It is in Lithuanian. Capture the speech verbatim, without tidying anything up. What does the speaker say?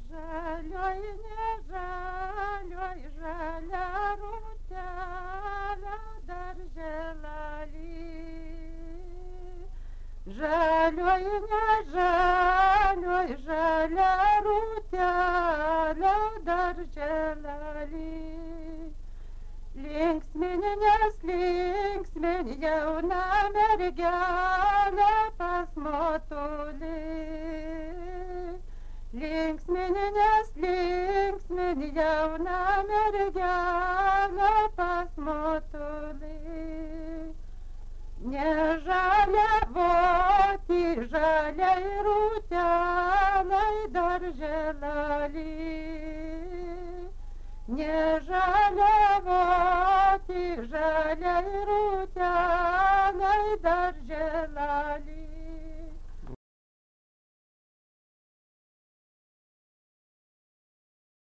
Žalioj, nežalioj, žalia rūtelė darželelį. Žalioj, nežalioj, žalia rūtelė darželelį. Linksmini, neslinksmini, jauna mergelė pas motulį. Linksmini, neslinksmini, jauna mergelė pas motulį. Nežaliavoti žaliai rūtelei darželelį. Nežaliavoti žaliai rūtelei darželelį.